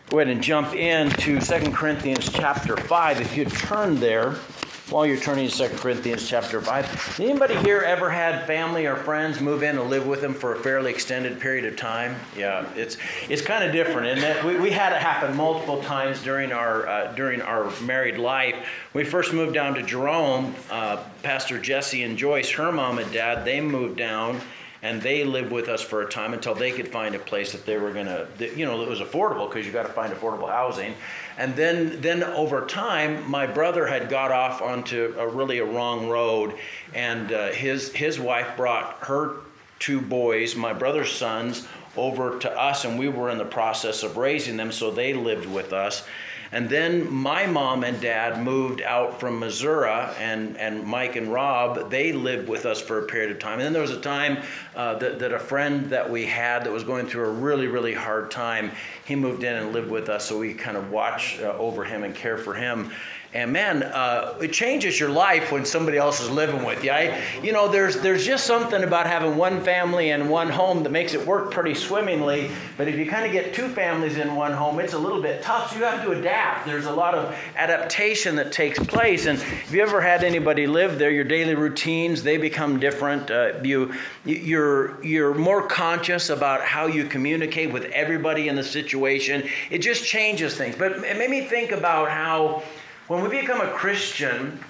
Go ahead and jump into 2 Corinthians chapter 5. If you'd turn there, while you're turning to 2 Corinthians chapter 5. Anybody here ever had family or friends move in and live with them for a fairly extended period of time? Yeah, it's kind of different in that we had it happen multiple times during our married life. When we first moved down to Jerome, Pastor Jesse and Joyce, her mom and dad, they moved down. And they lived with us for a time until they could find a place that they were going to, that was affordable, because you got to find affordable housing. And then over time, my brother had got off onto a wrong road, and his wife brought her two boys, my brother's sons, over to us, and we were in the process of raising them, so they lived with us. And then my mom and dad moved out from Missouri, and Mike and Rob, they lived with us for a period of time. And then there was a time that a friend that we had that was going through a really hard time, he moved in and lived with us, so we kind of watch over him and care for him. And man, it changes your life when somebody else is living with you. There's just something about having one family and one home that makes it work pretty swimmingly. But if you kind of get two families in one home, it's a little bit tough. So you have to adapt. There's a lot of adaptation that takes place. And if you ever had anybody live there, your daily routines, they become different. You're more conscious about how you communicate with everybody in the situation. It just changes things. But it made me think about how when we become a Christian,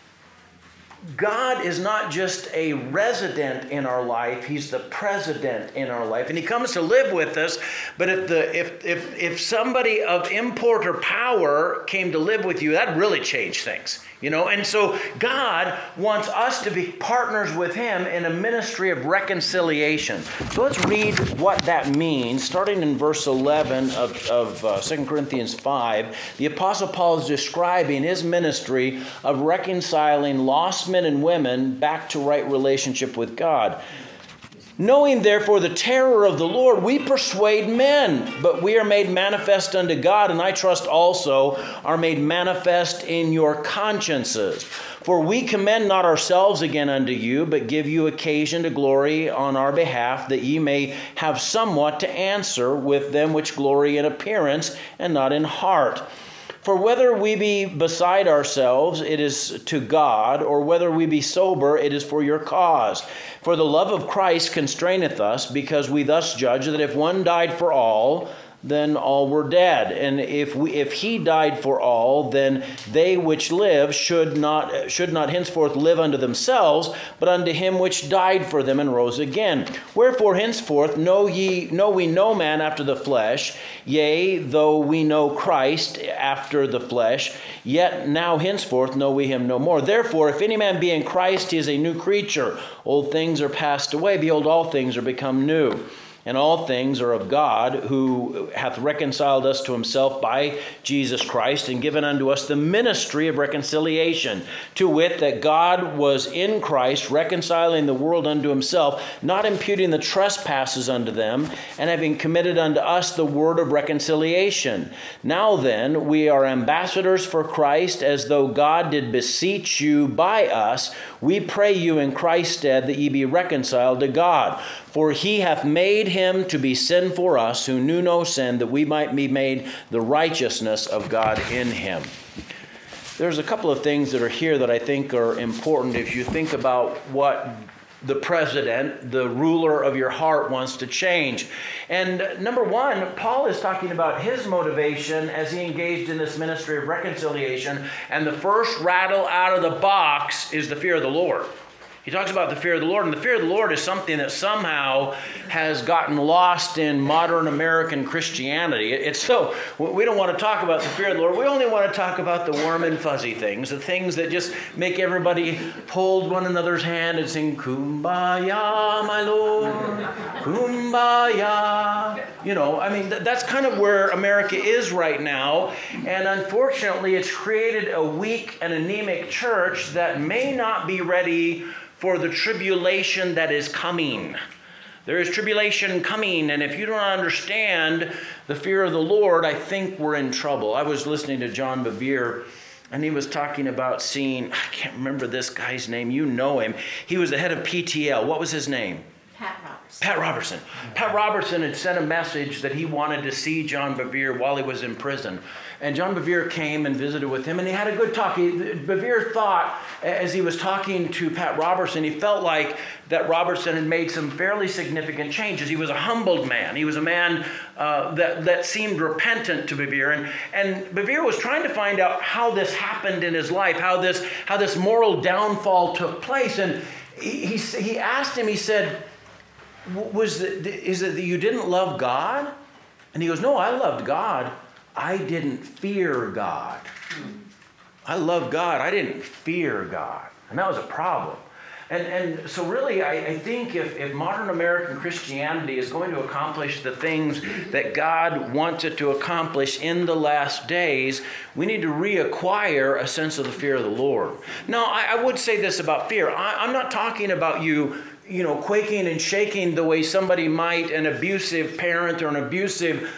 God is not just a resident in our life, He's the president in our life. And He comes to live with us, but if somebody of import or power came to live with you, that'd really change things. And so God wants us to be partners with Him in a ministry of reconciliation. So let's read what that means. Starting in verse 11 of 2 Corinthians 5, the Apostle Paul is describing his ministry of reconciling lost men and women back to right relationship with God. Knowing therefore the terror of the Lord, we persuade men, but we are made manifest unto God, and I trust also are made manifest in your consciences. For we commend not ourselves again unto you, but give you occasion to glory on our behalf, that ye may have somewhat to answer with them which glory in appearance and not in heart. For whether we be beside ourselves, it is to God, or whether we be sober, it is for your cause. For the love of Christ constraineth us, because we thus judge that if one died for all, then all were dead. And if He died for all, then they which live should not henceforth live unto themselves, but unto Him which died for them and rose again. Wherefore henceforth know we no man after the flesh, yea, though we know Christ after the flesh, yet now henceforth know we Him no more. Therefore, if any man be in Christ, he is a new creature. Old things are passed away, behold, all things are become new. And all things are of God, who hath reconciled us to Himself by Jesus Christ, and given unto us the ministry of reconciliation, to wit, that God was in Christ, reconciling the world unto Himself, not imputing the trespasses unto them, and having committed unto us the word of reconciliation. Now then, we are ambassadors for Christ, as though God did beseech you by us. We pray you in Christ's stead that ye be reconciled to God. For He hath made Him to be sin for us, who knew no sin, that we might be made the righteousness of God in Him. There's a couple of things that are here that I think are important if you think about what the president, the ruler of your heart, wants to change. And number one, Paul is talking about his motivation as he engaged in this ministry of reconciliation. And the first rattle out of the box is the fear of the Lord. He talks about the fear of the Lord, and the fear of the Lord is something that somehow has gotten lost in modern American Christianity. It's so, we don't want to talk about the fear of the Lord. We only want to talk about the warm and fuzzy things, the things that just make everybody hold one another's hand and sing, "Kumbaya, my Lord, Kumbaya." That's kind of where America is right now. And unfortunately, it's created a weak and anemic church that may not be ready for the tribulation that is coming. There is tribulation coming, and if you don't understand the fear of the Lord, I think we're in trouble. I was listening to John Bevere, and he was talking about seeing, I can't remember this guy's name, you know him. He was the head of PTL. What was his name? Pat Robertson. Pat Robertson. Pat Robertson had sent a message that he wanted to see John Bevere while he was in prison. And John Bevere came and visited with him, and he had a good talk. Bevere thought, as he was talking to Pat Robertson, he felt like that Robertson had made some fairly significant changes. He was a humbled man. He was a man that seemed repentant to Bevere. And Bevere was trying to find out how this happened in his life, how this moral downfall took place. And he asked him, he said, is it that you didn't love God? And he goes, no, I loved God. I didn't fear God. I love God. I didn't fear God. And that was a problem. And so really, I think if modern American Christianity is going to accomplish the things that God wants it to accomplish in the last days, we need to reacquire a sense of the fear of the Lord. Now, I would say this about fear. I'm not talking about you quaking and shaking the way somebody might, an abusive parent or an abusive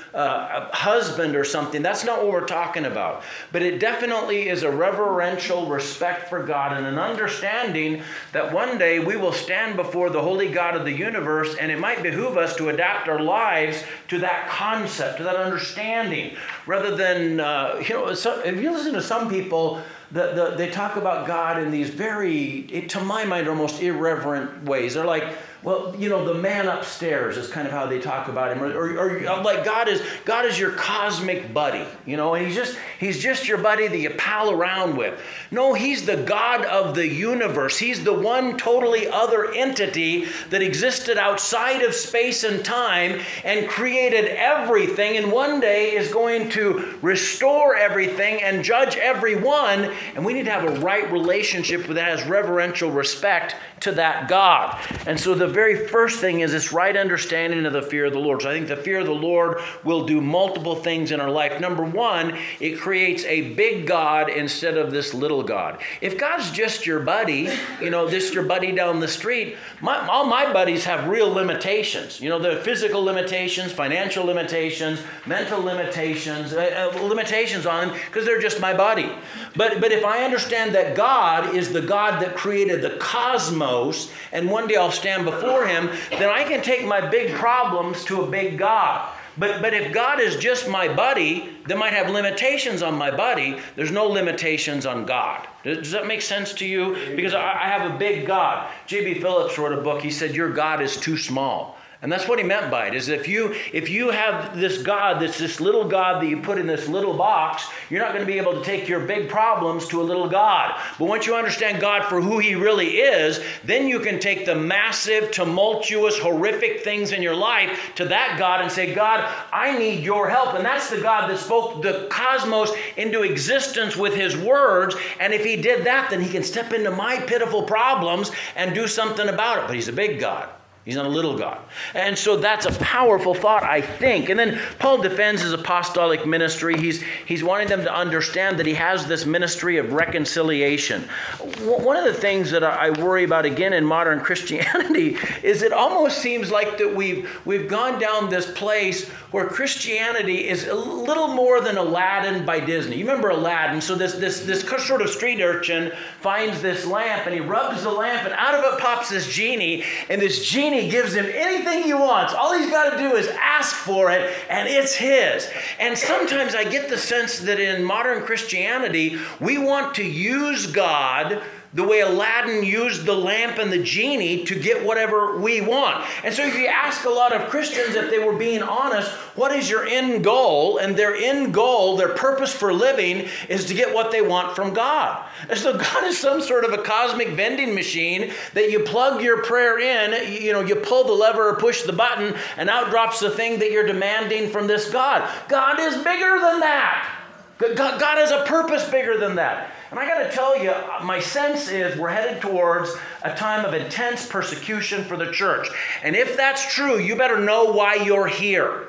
husband or something. That's not what we're talking about. But it definitely is a reverential respect for God and an understanding that one day we will stand before the holy God of the universe, and it might behoove us to adapt our lives to that concept, to that understanding, rather than, if you listen to some people, they talk about God in these very, to my mind, almost irreverent ways. They're like, well, the man upstairs is kind of how they talk about him, or like God is your cosmic buddy, and he's just your buddy that you pal around with. No, he's the God of the universe. He's the one totally other entity that existed outside of space and time and created everything, and one day is going to restore everything and judge everyone, and we need to have a right relationship that has reverential respect to that God. And so the very first thing is this right understanding of the fear of the Lord. So I think the fear of the Lord will do multiple things in our life. Number one, it creates a big God instead of this little God. If God's just your buddy, this your buddy down the street, all my buddies have real limitations. The physical limitations, financial limitations, mental limitations, limitations on them because they're just my buddy. But if I understand that God is the God that created the cosmos, and one day I'll stand before him, then I can take my big problems to a big God. But if God is just my buddy, that might have limitations on my buddy. There's no limitations on God. Does that make sense to you? Because I have a big God. J.B. Phillips wrote a book. He said, your God is too small. And that's what he meant by it, is if you have this God that's this little God that you put in this little box, you're not going to be able to take your big problems to a little God. But once you understand God for who he really is, then you can take the massive, tumultuous, horrific things in your life to that God and say, God, I need your help. And that's the God that spoke the cosmos into existence with his words. And if he did that, then he can step into my pitiful problems and do something about it. But he's a big God. He's not a little God. And so that's a powerful thought, I think. And then Paul defends his apostolic ministry. He's wanting them to understand that he has this ministry of reconciliation. One of the things that I worry about again in modern Christianity is it almost seems like that we've gone down this place where Christianity is a little more than Aladdin by Disney. You remember Aladdin? So this sort of street urchin finds this lamp and he rubs the lamp and out of it pops this genie, and this genie gives him anything he wants. All he's got to do is ask for it, and it's his. And sometimes I get the sense that in modern Christianity, we want to use God the way Aladdin used the lamp and the genie to get whatever we want. And so if you ask a lot of Christians if they were being honest, what is your end goal? And their end goal, their purpose for living, is to get what they want from God. And so God is some sort of a cosmic vending machine that you plug your prayer in, you pull the lever or push the button, and out drops the thing that you're demanding from this God. God is bigger than that. God has a purpose bigger than that. And I got to tell you, my sense is we're headed towards a time of intense persecution for the church. And if that's true, you better know why you're here.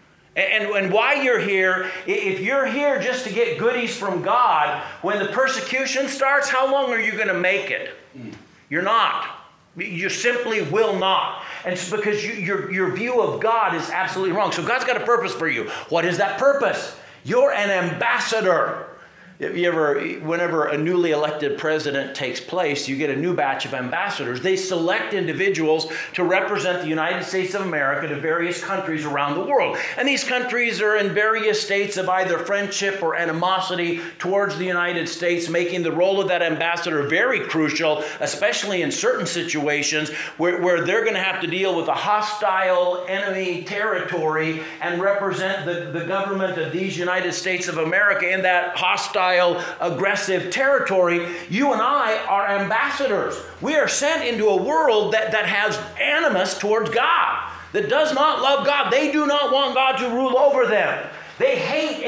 And why you're here, if you're here just to get goodies from God, when the persecution starts, how long are you going to make it? You're not. You simply will not. And it's because your view of God is absolutely wrong. So God's got a purpose for you. What is that purpose? You're an ambassador. Whenever a newly elected president takes place, you get a new batch of ambassadors. They select individuals to represent the United States of America to various countries around the world. And these countries are in various states of either friendship or animosity towards the United States, making the role of that ambassador very crucial, especially in certain situations where they're going to have to deal with a hostile enemy territory and represent the government of these United States of America in that hostile, aggressive territory. You and I are ambassadors. We are sent into a world that has animus towards God, that does not love God. They do not want God to rule over them. They hate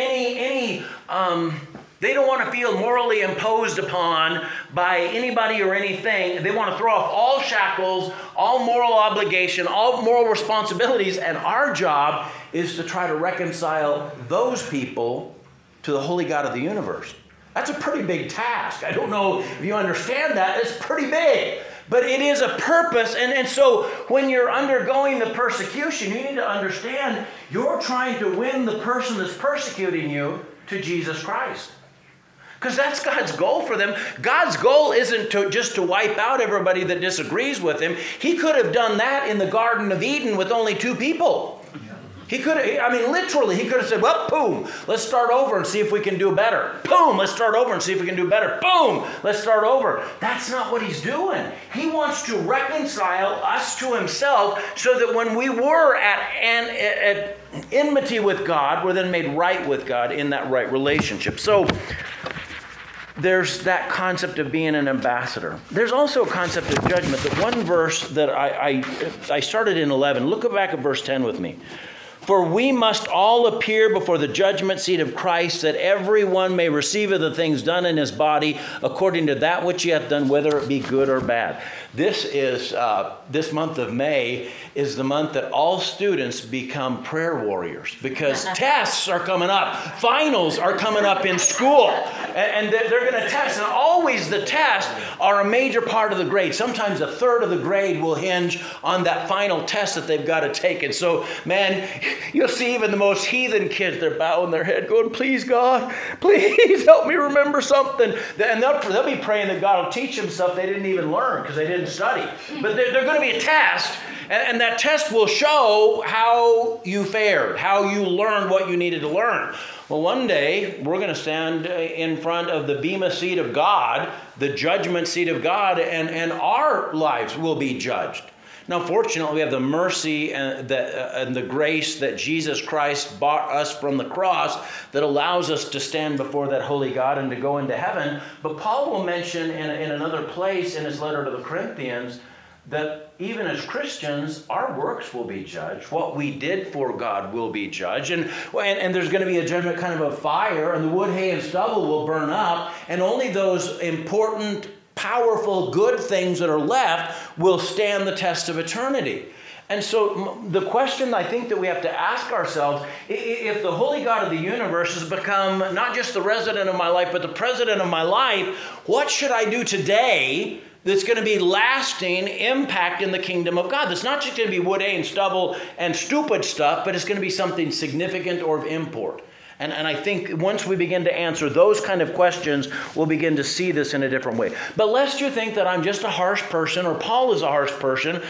they don't want to feel morally imposed upon by anybody or anything. They want to throw off all shackles, all moral obligation, all moral responsibilities, and our job is to try to reconcile those people to the holy God of the universe. That's a pretty big task. I don't know if you understand that. It's pretty big. But it is a purpose. And so when you're undergoing the persecution, you need to understand you're trying to win the person that's persecuting you to Jesus Christ. Because that's God's goal for them. God's goal isn't just to wipe out everybody that disagrees with him. He could have done that in the Garden of Eden with only 2 people. He could have, literally, he could have said, well, boom, let's start over and see if we can do better. Boom, let's start over and see if we can do better. Boom, let's start over. That's not what he's doing. He wants to reconcile us to himself so that when we were at enmity with God, we're then made right with God in that right relationship. So there's that concept of being an ambassador. There's also a concept of judgment. The one verse that I started in 11, look back at verse 10 with me. For we must all appear before the judgment seat of Christ, that everyone may receive of the things done in his body according to that which he hath done, whether it be good or bad. This month of May is the month that all students become prayer warriors, because tests are coming up. Finals are coming up in school. And they're going to test. And always the tests are a major part of the grade. Sometimes 1/3 of the grade will hinge on that final test that they've got to take. And so, man, you'll see even the most heathen kids, they're bowing their head going, please, God, please help me remember something. And they'll be praying that God will teach them stuff they didn't even learn because they didn't study. But there's going to be a test. And that test will show how you fared, how you learned what you needed to learn. Well, one day, we're going to stand in front of the bema seat of God, the judgment seat of God, and our lives will be judged. Now, fortunately, we have the mercy and the grace that Jesus Christ bought us from the cross that allows us to stand before that holy God and to go into heaven. But Paul will mention in another place in his letter to the Corinthians that even as Christians, our works will be judged. What we did for God will be judged. And there's going to be a judgment kind of a fire, and the wood, hay, and stubble will burn up, and only those important, powerful, good things that are left will stand the test of eternity. And so the question I think that we have to ask ourselves, if the holy God of the universe has become not just the resident of my life, but the president of my life, what should I do today that's going to be lasting impact in the kingdom of God? That's not just going to be wood, hay, and stubble and stupid stuff, but it's going to be something significant or of import. And I think once we begin to answer those kind of questions, we'll begin to see this in a different way. But lest you think that I'm just a harsh person, or Paul is a harsh person.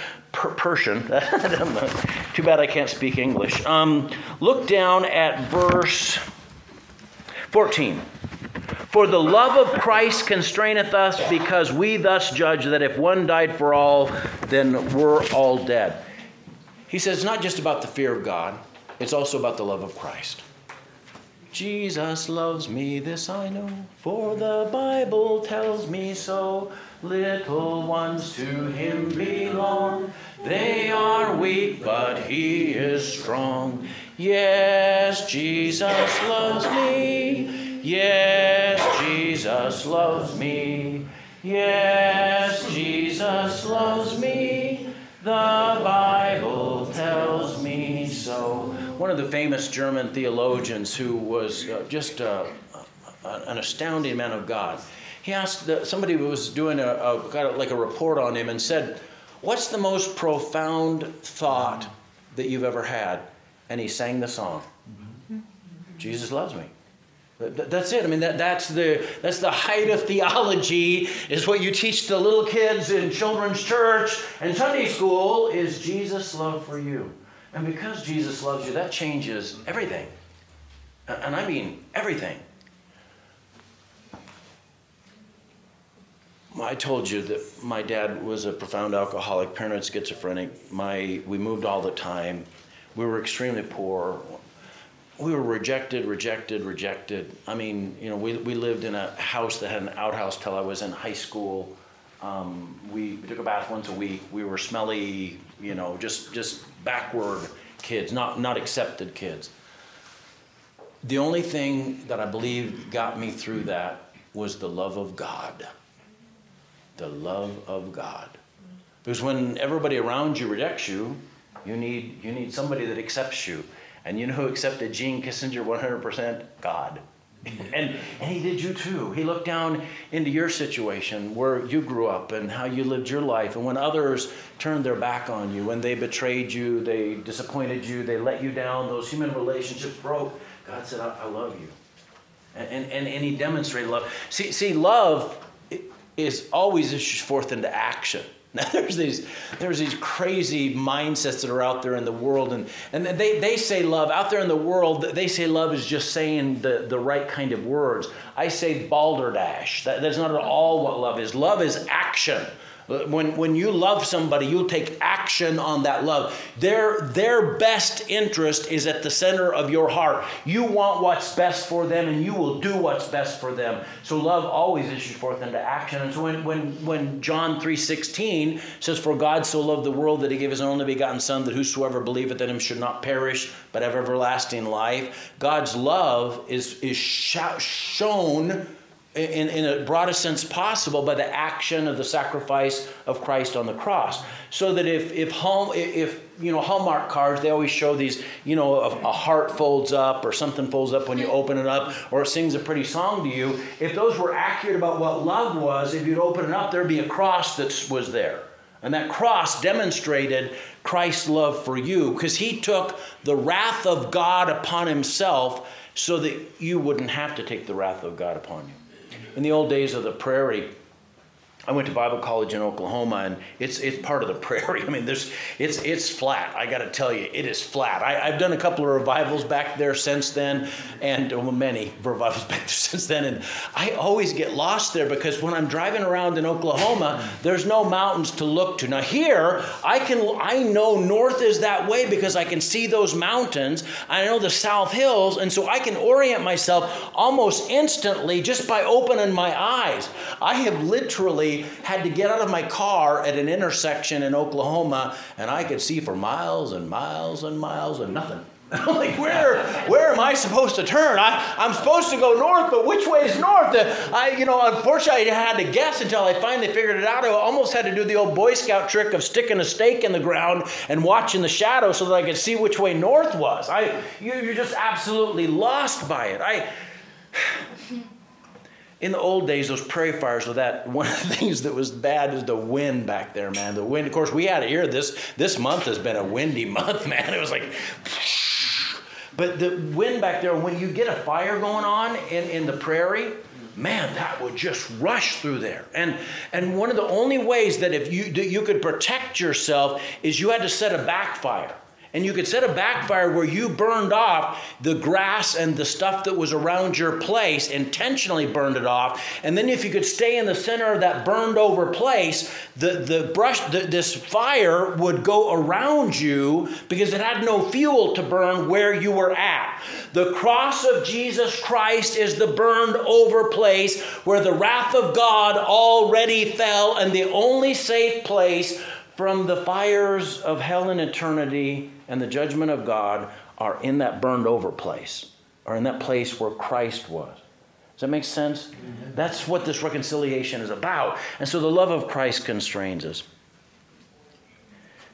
Too bad I can't speak English. Look down at verse 14. For the love of Christ constraineth us, because we thus judge that if one died for all, then we're all dead. He says it's not just about the fear of God, it's also about the love of Christ. Jesus loves me, this I know, for the Bible tells me so. Little ones to him belong. They are weak, but he is strong. Yes, Jesus loves me. Yes, Jesus loves me. Yes, Jesus loves me. The Bible tells me so. One of the famous German theologians who was just an astounding man of God, he asked, somebody was doing kind of like a report on him and said, what's the most profound thought that you've ever had? And he sang the song, Jesus loves me. That's it. I mean, that's the height of theology, is what you teach the little kids in children's church and Sunday school, is Jesus' love for you. And because Jesus loves you, that changes everything. And I mean everything. I told you that my dad was a profound alcoholic, paranoid schizophrenic. We moved all the time. We were extremely poor. We were rejected. I mean, we lived in a house that had an outhouse till I was in high school. We took a bath once a week. We were smelly, just backward kids, not accepted kids. The only thing that I believe got me through that was the love of God. The love of God. Because when everybody around you rejects you, you need somebody that accepts you. And you know who accepted Gene Kissinger 100%? God. And he did you too. He looked down into your situation, where you grew up and how you lived your life. And when others turned their back on you, when they betrayed you, they disappointed you, they let you down, those human relationships broke, God said, I love you. And he demonstrated love. See, love is always issued forth into action. Now there's these crazy mindsets that are out there in the world, and they say love out there in the world. They say love is just saying the right kind of words. I say balderdash. That's not at all what love is. Love is action. When you love somebody, you'll take action on that love. Their best interest is at the center of your heart. You want what's best for them, and you will do what's best for them. So love always issues forth into action. And so when John 3:16 says, "For God so loved the world that he gave his only begotten Son, that whosoever believeth in him should not perish, but have everlasting life," God's love is shown in a broadest sense possible by the action of the sacrifice of Christ on the cross. So that if Hallmark cards, they always show these, a heart folds up or something folds up when you open it up, or it sings a pretty song to you. If those were accurate about what love was, if you'd open it up, there'd be a cross that was there. And that cross demonstrated Christ's love for you, because he took the wrath of God upon himself so that you wouldn't have to take the wrath of God upon you. In the old days of the prairie, I went to Bible college in Oklahoma, and it's part of the prairie. I mean, it's flat. I got to tell you, it is flat. I've done a couple of revivals back there since then, and many revivals back there since then. And I always get lost there, because when I'm driving around in Oklahoma, there's no mountains to look to. Now here, I know north is that way because I can see those mountains. I know the South Hills, and so I can orient myself almost instantly just by opening my eyes. I have literally had to get out of my car at an intersection in Oklahoma, and I could see for miles and miles and miles and nothing. I'm like, where am I supposed to turn? I'm supposed to go north, but which way is north? Unfortunately, I had to guess until I finally figured it out. I almost had to do the old Boy Scout trick of sticking a stake in the ground and watching the shadow so that I could see which way north was. You're just absolutely lost by it. In the old days, those prairie fires were one of the things that was bad is the wind back there, man. The wind, of course, we had it here. This month has been a windy month, man. It was like, but the wind back there, when you get a fire going on in the prairie, man, that would just rush through there. And one of the only ways that you could protect yourself is you had to set a backfire. And you could set a backfire where you burned off the grass and the stuff that was around your place, intentionally burned it off. And then if you could stay in the center of that burned over place, this fire would go around you because it had no fuel to burn where you were at. The cross of Jesus Christ is the burned over place where the wrath of God already fell, and the only safe place from the fires of hell and eternity and the judgment of God are in that burned over place, or in that place where Christ was. Does that make sense? Mm-hmm. That's what this reconciliation is about. And so the love of Christ constrains us.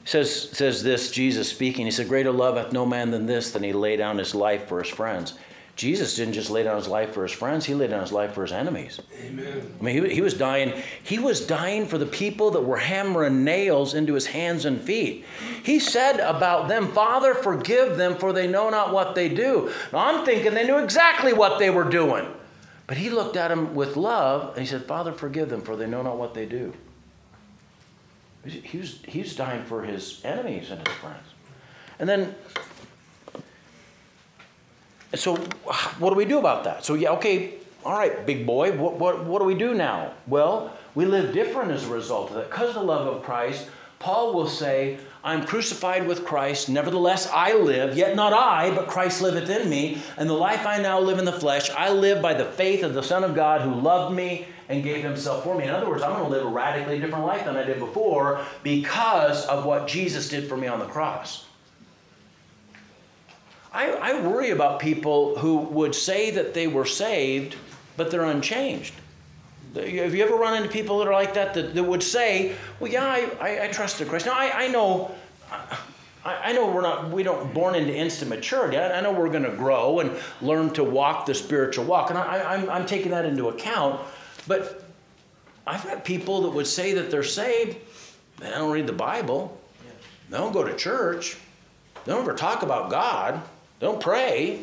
Says this, Jesus speaking, he said, "Greater love hath no man than this, than he lay down his life for his friends." Jesus didn't just lay down his life for his friends. He laid down his life for his enemies. Amen. I mean, he was dying. He was dying for the people that were hammering nails into his hands and feet. He said about them, Father, forgive them, for they know not what they do. Now, I'm thinking they knew exactly what they were doing. But he looked at them with love, and he said, Father, forgive them, for they know not what they do. He was dying for his enemies and his friends. And then, so what do we do about that? So, yeah, okay, all right, big boy, what do we do now? Well, we live different as a result of that. Because of the love of Christ, Paul will say, I'm crucified with Christ, nevertheless I live, yet not I, but Christ liveth in me. And the life I now live in the flesh, I live by the faith of the Son of God who loved me and gave himself for me. In other words, I'm going to live a radically different life than I did before because of what Jesus did for me on the cross. I worry about people who would say that they were saved, but they're unchanged. Have you ever run into people that are like that would say, well, yeah, I trusted Christ. Now, I know we don't born into instant maturity. I know we're going to grow and learn to walk the spiritual walk, and I'm taking that into account. But I've met people that would say that they're saved. They don't read the Bible. They don't go to church. They don't ever talk about God. They don't pray.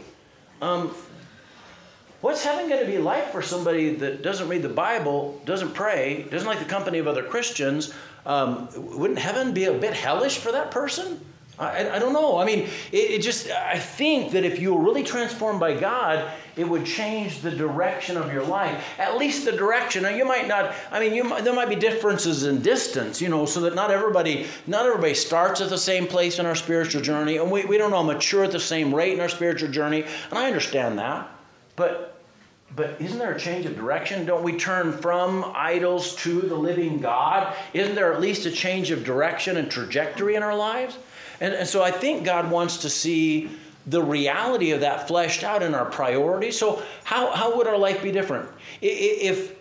What's heaven going to be like for somebody that doesn't read the Bible, doesn't pray, doesn't like the company of other Christians? Wouldn't heaven be a bit hellish for that person? I don't know. I mean, I think that if you were really transformed by God, it would change the direction of your life. At least the direction. Now, you might not, there might be differences in distance, so that not everybody starts at the same place in our spiritual journey, and we don't all mature at the same rate in our spiritual journey, and I understand that. But isn't there a change of direction? Don't we turn from idols to the living God? Isn't there at least a change of direction and trajectory in our lives? And so I think God wants to see the reality of that fleshed out in our priorities. So how would our life be different? If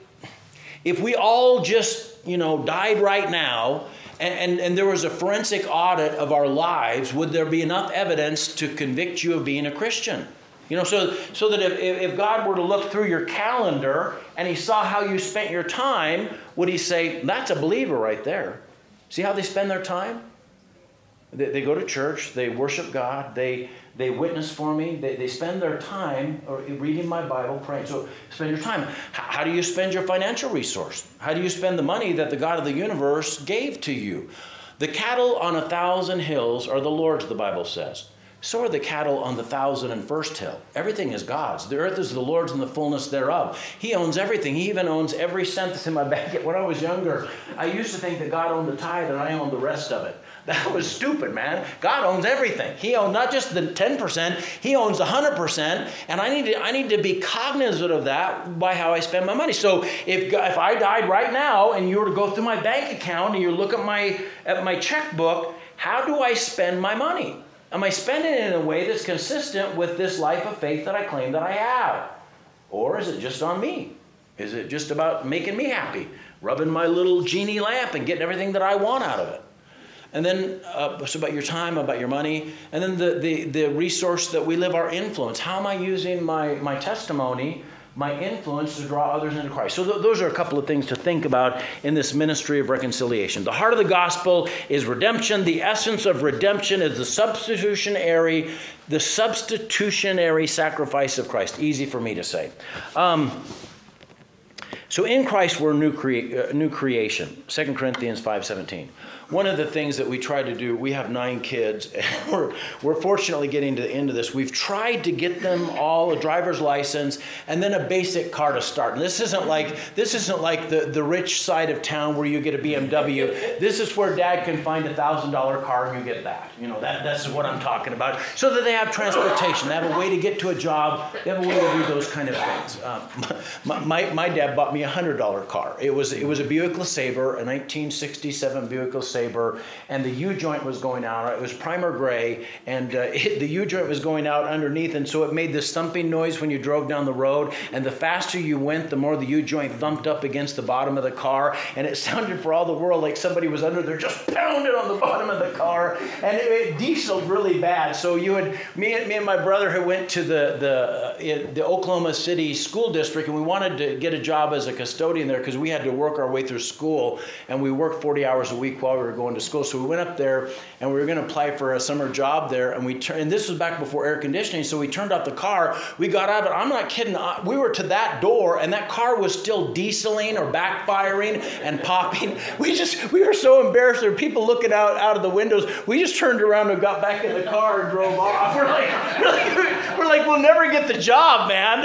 we all just, died right now and there was a forensic audit of our lives, would there be enough evidence to convict you of being a Christian? So that if God were to look through your calendar and he saw how you spent your time, would he say, that's a believer right there? See how they spend their time? They go to church, they worship God, they witness for me, they spend their time reading my Bible, praying. So spend your time. How do you spend your financial resource? How do you spend the money that the God of the universe gave to you? The cattle on 1,000 hills are the Lord's, the Bible says. So are the cattle on the 1,001st hill. Everything is God's. The earth is the Lord's and the fullness thereof. He owns everything. He even owns every cent that's in my bank. When I was younger, I used to think that God owned the tithe and I owned the rest of it. That was stupid, man. God owns everything. He owns not just the 10%, he owns 100%, and I need to be cognizant of that by how I spend my money. So if I died right now and you were to go through my bank account and you look at my checkbook, how do I spend my money? Am I spending it in a way that's consistent with this life of faith that I claim that I have? Or is it just on me? Is it just about making me happy, rubbing my little genie lamp and getting everything that I want out of it? And then, so about your time, about your money, and then the resource that we live, our influence. How am I using my testimony, my influence to draw others into Christ? So those are a couple of things to think about in this ministry of reconciliation. The heart of the gospel is redemption. The essence of redemption is the substitutionary sacrifice of Christ. Easy for me to say. So in Christ we're new creation. 2 Corinthians 5:17. One of the things that we try to do, we have 9 kids, and we're fortunately getting to the end of this. We've tried to get them all a driver's license and then a basic car to start. And this isn't like the rich side of town where you get a BMW. This is where Dad can find a $1,000 car and you get that. That's what I'm talking about. So that they have transportation, they have a way to get to a job, they have a way to do those kind of things. My dad bought me me a $100 car. It was a Buick LeSabre, a 1967 Buick LeSabre, and the U-joint was going out. It was primer gray, and the U-joint was going out underneath, and so it made this thumping noise when you drove down the road, and the faster you went, the more the U-joint thumped up against the bottom of the car, and it sounded for all the world like somebody was under there just pounding on the bottom of the car, and it dieseled really bad. So me and my brother who went to the Oklahoma City School District, and we wanted to get a job as a custodian there because we had to work our way through school, and we worked 40 hours a week while we were going to school. So we went up there, and we were going to apply for a summer job there, and this was back before air conditioning, so we turned off the car. We got out of it. I'm not kidding. We were to that door, and that car was still dieseling or backfiring and popping. We were so embarrassed. There were people looking out of the windows. We just turned around and got back in the car and drove off. We're like, we'll never get the job, man.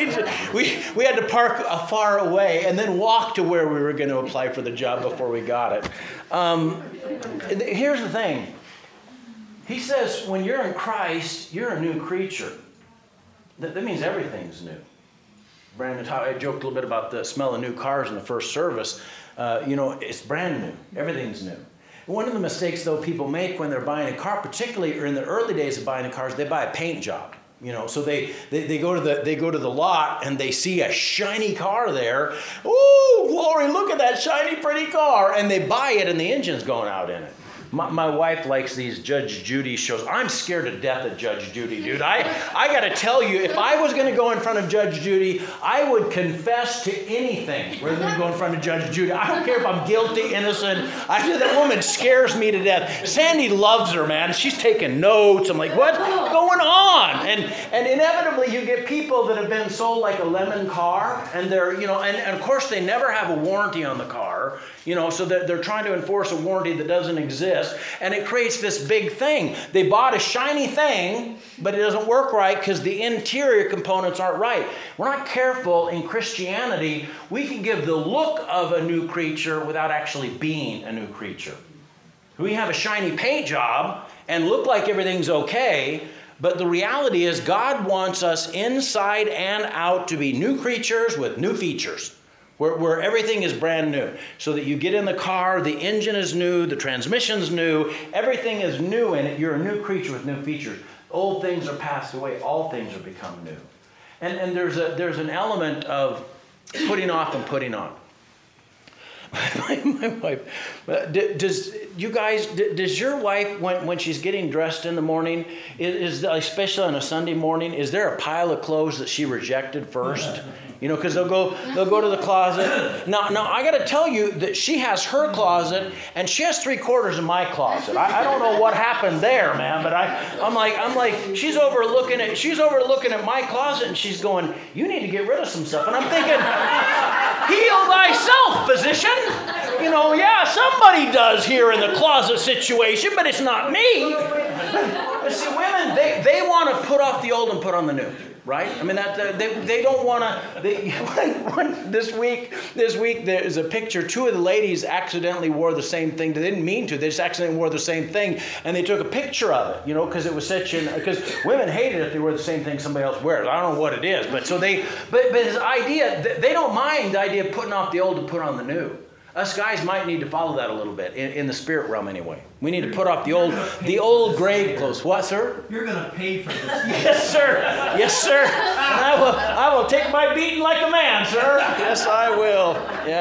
we had to park far away and then walk to where we were going to apply for the job before we got it. Here's the thing. He says, when you're in Christ, you're a new creature. That means everything's new. Brandon, I joked a little bit about the smell of new cars in the first service. It's brand new. Everything's new. One of the mistakes, though, people make when they're buying a car, particularly in the early days of buying cars, they buy a paint job. So they go to the lot and they see a shiny car there. Oh, glory! Look at that shiny, pretty car, and they buy it, and the engine's going out in it. My wife likes these Judge Judy shows. I'm scared to death of Judge Judy, dude. I got to tell you, if I was going to go in front of Judge Judy, I would confess to anything rather than go in front of Judge Judy. I don't care if I'm guilty, innocent. That woman scares me to death. Sandy loves her, man. She's taking notes. I'm like, what's going on? And inevitably, you get people that have been sold like a lemon car, and they're, and of course, they never have a warranty on the car, so they're trying to enforce a warranty that doesn't exist. And it creates this big thing. They bought a shiny thing, but it doesn't work right because the interior components aren't right. We're not careful in Christianity. We can give the look of a new creature without actually being a new creature. We have a shiny paint job and look like everything's okay, but the reality is God wants us inside and out to be new creatures with new features. Where everything is brand new. So that you get in the car, the engine is new, the transmission's new, everything is new in it. You're a new creature with new features. Old things are passed away, all things are become new. And there's an element of putting off and putting on. My wife, does your wife, when she's getting dressed in the morning, is especially on a Sunday morning, is there a pile of clothes that she rejected first? Because they'll go to the closet. Now I got to tell you that she has her closet, and she has 3/4 of my closet. I don't know what happened there, man, but I'm like she's overlooking at my closet, and she's going, you need to get rid of some stuff, and I'm thinking, heal thyself, physician. Somebody does here in the closet situation, but it's not me. But see, women, they want to put off the old and put on the new. Right? I mean, they don't want to. This week, there's a picture. Two of the ladies accidentally wore the same thing. They didn't mean to. They just accidentally wore the same thing, and they took a picture of it. Because it was because women hate it if they wear the same thing somebody else wears. I don't know what it is, but his idea, they don't mind the idea of putting off the old to put on the new. Us guys might need to follow that a little bit in the spirit realm anyway. We need to put off the old grave clothes. What, sir? You're going to pay for this. Yes, sir. Yes, sir. And I will take my beating like a man, sir. Yes, I will.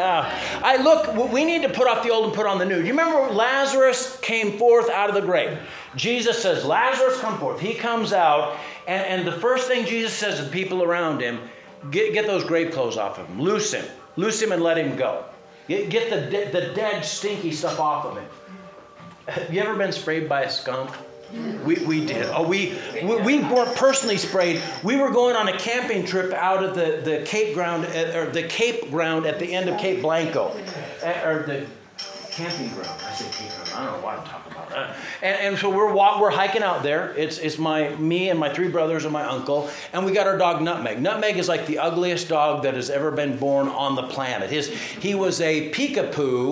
Yeah. We need to put off the old and put on the new. You remember Lazarus came forth out of the grave? Jesus says, Lazarus, come forth. He comes out, and the first thing Jesus says to the people around him, get those grave clothes off of him. Loose him and let him go. Get the dead, stinky stuff off of him. Have you ever been sprayed by a skunk? We did. We weren't personally sprayed. We were going on a camping trip out of the Cape ground, or the Cape ground at the end of Cape Blanco, or the camping ground. I said Cape ground. I don't know why I'm talking about that. And so we're hiking out there. It's me and my 3 brothers and my uncle, and we got our dog Nutmeg. Nutmeg is like the ugliest dog that has ever been born on the planet. He was a peekapoo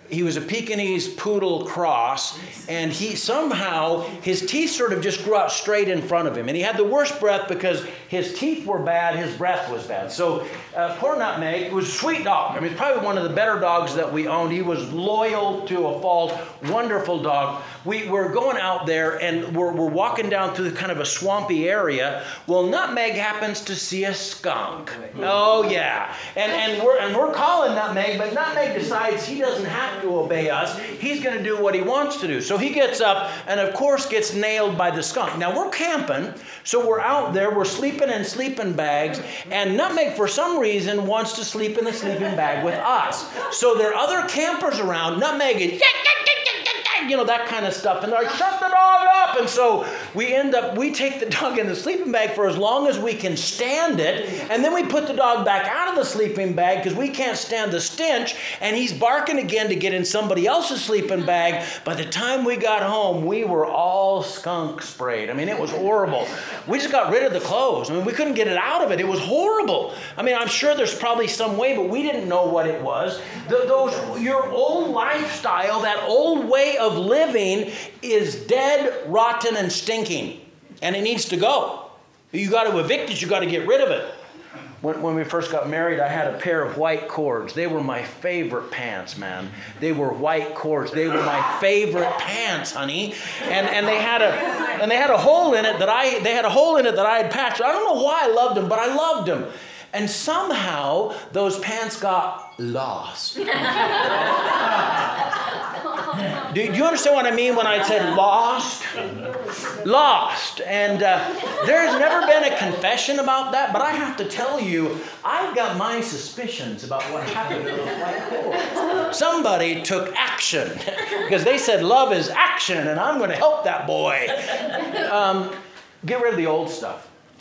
He was a Pekingese poodle cross, and his teeth sort of just grew out straight in front of him. And he had the worst breath because his teeth were bad, his breath was bad. So poor Nutmeg was a sweet dog. I mean, he's probably one of the better dogs that we owned. He was loyal to a fault, wonderful dog. We were going out there, and we're walking down through kind of a swampy area. Well, Nutmeg happens to see a skunk. Oh, yeah. And we're calling Nutmeg, but Nutmeg decides he doesn't have to obey us. He's going to do what he wants to do. So he gets up and, of course, gets nailed by the skunk. Now, we're camping, so we're out there. We're sleeping in sleeping bags, and Nutmeg, for some reason, wants to sleep in the sleeping bag with us. So there are other campers around. Nutmeg is, that kind of stuff. And they're like, shut the dog up. And so we take the dog in the sleeping bag for as long as we can stand it. And then we put the dog back out of the sleeping bag because we can't stand the stench. And he's barking again to get in somebody else's sleeping bag. By the time we got home, we were all skunk sprayed. I mean, it was horrible. We just got rid of the clothes. I mean, we couldn't get it out of it. It was horrible. I mean, I'm sure there's probably some way, but we didn't know what it was. Your old lifestyle, that old way of living is dead, rotten, and stinking. And it needs to go. You got to evict it. You got to get rid of it. When we first got married, I had a pair of white cords. They were my favorite pants, man. They were white cords. They were my favorite pants, honey. And they had a hole in it that I had patched. I don't know why I loved them, but I loved them. And somehow those pants got lost. Do you understand what I mean when I said lost? Lost. And there's never been a confession about that, but I have to tell you, I've got my suspicions about what happened to those white cords. Somebody took action because they said love is action, and I'm going to help that boy. Get rid of the old stuff.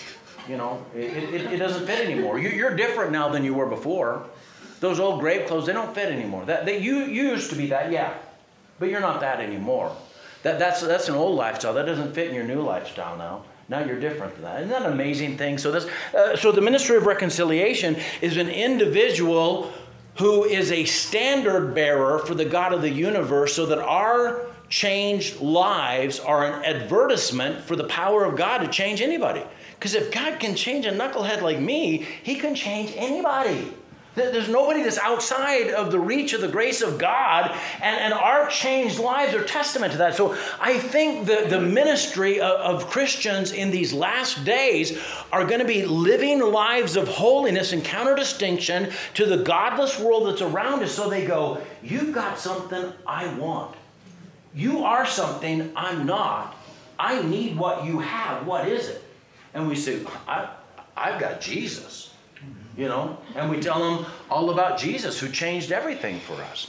It doesn't fit anymore. You're different now than you were before. Those old grave clothes, they don't fit anymore. You used to be that, yeah. But you're not that anymore. That's an old lifestyle. That doesn't fit in your new lifestyle now. Now you're different than that. Isn't that an amazing thing? So the ministry of reconciliation is an individual who is a standard bearer for the God of the universe so that our changed lives are an advertisement for the power of God to change anybody. Because if God can change a knucklehead like me, he can change anybody. There's nobody that's outside of the reach of the grace of God, and our changed lives are testament to that. So I think the ministry of Christians in these last days are going to be living lives of holiness and counter-distinction to the godless world that's around us. So they go, you've got something I want. You are something I'm not. I need what you have. What is it? And we say, I've got Jesus. And we tell them all about Jesus who changed everything for us.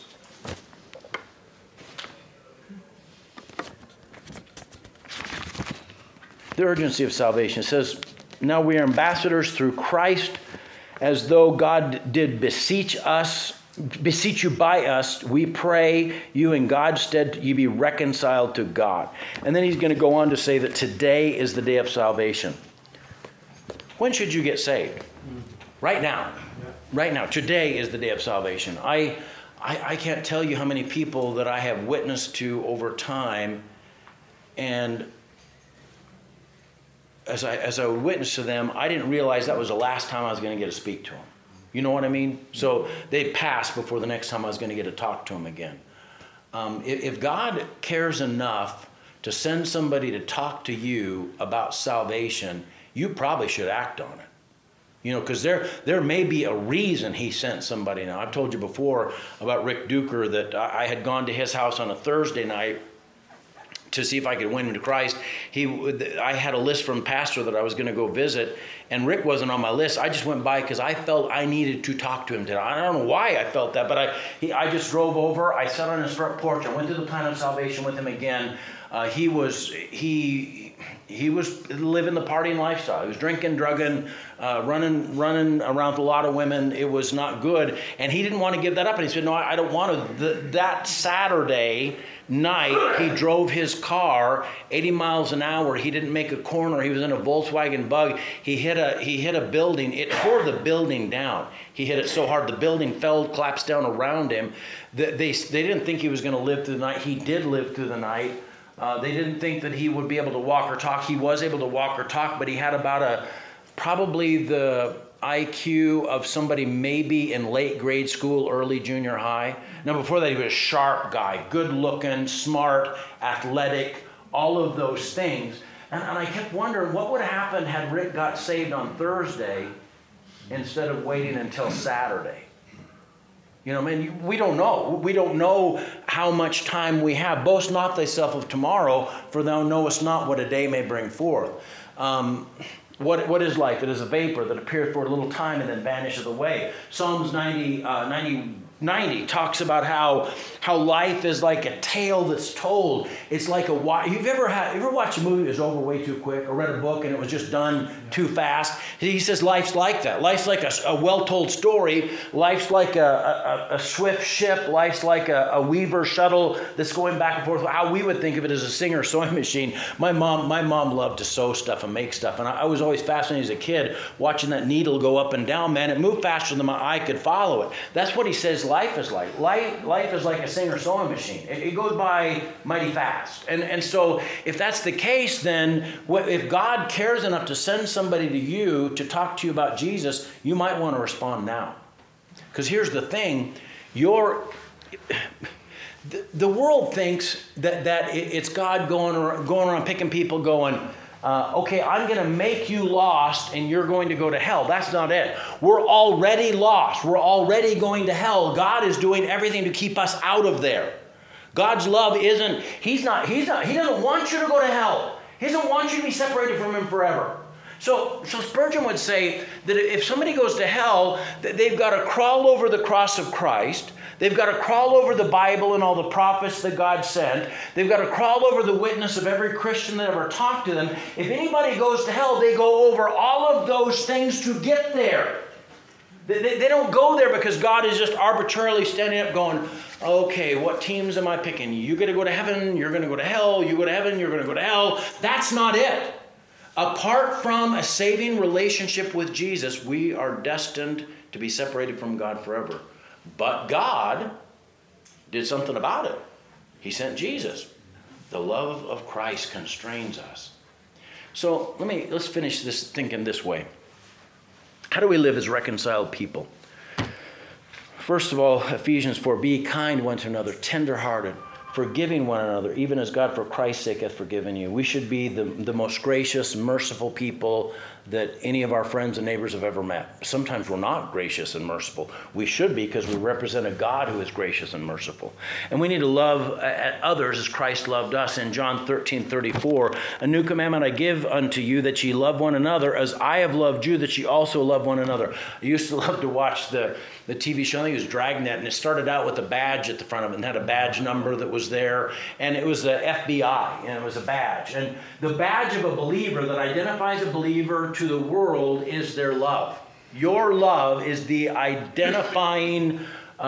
The urgency of salvation. It says, now we are ambassadors through Christ, as though God did beseech you by us. We pray you in God's stead you be reconciled to God. And then he's going to go on to say that today is the day of salvation. When should you get saved? Right now. Right now. Today is the day of salvation. I can't tell you how many people that I have witnessed to over time, and as I would witness to them, I didn't realize that was the last time I was going to get to speak to them. You know what I mean? So they'd pass before the next time I was going to get to talk to them again. If God cares enough to send somebody to talk to you about salvation, you probably should act on it. Because there may be a reason he sent somebody. Now, I've told you before about Rick Duker that I had gone to his house on a Thursday night to see if I could win him to Christ. I had a list from pastor that I was going to go visit, and Rick wasn't on my list. I just went by because I felt I needed to talk to him today. I don't know why I felt that, but I just drove over. I sat on his front porch. I went through the plan of salvation with him again. he was living the partying lifestyle. He was drinking, drugging, running around with a lot of women. It was not good. And he didn't want to give that up. And he said, no, I don't want to. That Saturday night, he drove his car 80 miles an hour. He didn't make a corner. He was in a Volkswagen Bug. He hit a building. It tore the building down. He hit it so hard the building fell, collapsed down around him. They didn't think he was going to live through the night. He did live through the night. They didn't think that he would be able to walk or talk. He was able to walk or talk, but he had about probably the IQ of somebody maybe in late grade school, early junior high. Now, before that, he was a sharp guy, good looking, smart, athletic, all of those things. And I kept wondering what would happen had Rick got saved on Thursday instead of waiting until Saturday. You know, man, we don't know. We don't know how much time we have. Boast not thyself of tomorrow, for thou knowest not what a day may bring forth. What is life? It is a vapor that appeareth for a little time and then vanisheth away. Psalms 90 talks about how life is like a tale that's told. It's like you've ever watched a movie that was over way too quick, or read a book and it was just done too fast? He says life's like that. Life's like a well-told story. Life's like a swift ship. Life's like a Weaver shuttle that's going back and forth. How we would think of it as a Singer sewing machine. My mom loved to sew stuff and make stuff, and I was always fascinated as a kid watching that needle go up and down. Man, it moved faster than my eye could follow it. That's what he says life is like. Life is like a Singer sewing machine. It goes by mighty fast. And so if that's the case, then if God cares enough to send somebody to you to talk to you about Jesus, you might want to respond now. Because here's the thing. The world thinks that it's God going around picking people going, okay, I'm going to make you lost and you're going to go to hell. That's not it. We're already lost. We're already going to hell. God is doing everything to keep us out of there. God's love he doesn't want you to go to hell. He doesn't want you to be separated from him forever. So Spurgeon would say that if somebody goes to hell, that they've got to crawl over the cross of Christ. They've got to crawl over the Bible and all the prophets that God sent. They've got to crawl over the witness of every Christian that ever talked to them. If anybody goes to hell, they go over all of those things to get there. They don't go there because God is just arbitrarily standing up going, okay, what teams am I picking? You got to go to heaven, you're going to go to hell. You go to heaven, you're going to go to hell. That's not it. Apart from a saving relationship with Jesus, we are destined to be separated from God forever. But God did something about it. He sent Jesus. The love of Christ constrains us. So let's finish this thinking this way. How do we live as reconciled people? First of all, Ephesians 4, be kind one to another, tenderhearted, forgiving one another, even as God for Christ's sake hath forgiven you. We should be the most gracious, merciful people that any of our friends and neighbors have ever met. Sometimes we're not gracious and merciful. We should be, because we represent a God who is gracious and merciful. And we need to love others as Christ loved us. In John 13:34, a new commandment I give unto you, that ye love one another as I have loved you, that ye also love one another. I used to love to watch the TV show. I think it was Dragnet, and it started out with a badge at the front of it and had a badge number that was there. And it was the FBI, and it was a badge. And the badge of a believer that identifies a believer to the world is their love. Your love is the identifying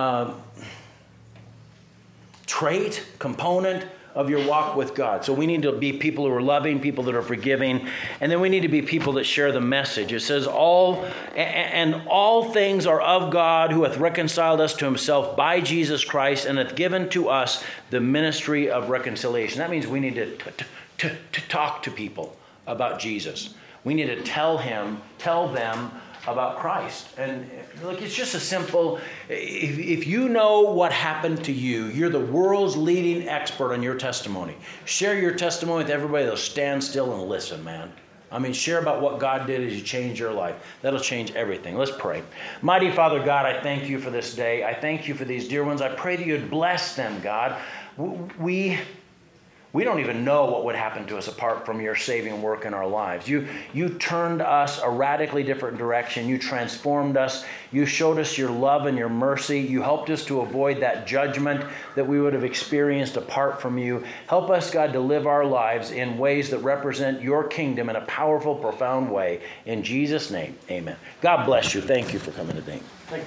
trait, component of your walk with God. So we need to be people who are loving, people that are forgiving, and then we need to be people that share the message. It says, all things are of God, who hath reconciled us to himself by Jesus Christ, and hath given to us the ministry of reconciliation. That means we need to talk to people about Jesus. We need to tell them about Christ. And look, it's just a simple, if you know what happened to you, you're the world's leading expert on your testimony. Share your testimony with everybody. They'll stand still and listen, man. I mean, share about what God did as you change your life. That'll change everything. Let's pray. Mighty Father God, I thank you for this day. I thank you for these dear ones. I pray that you'd bless them, God. we don't even know what would happen to us apart from your saving work in our lives. You turned us a radically different direction. You transformed us. You showed us your love and your mercy. You helped us to avoid that judgment that we would have experienced apart from you. Help us, God, to live our lives in ways that represent your kingdom in a powerful, profound way. In Jesus' name, amen. God bless you. Thank you for coming today.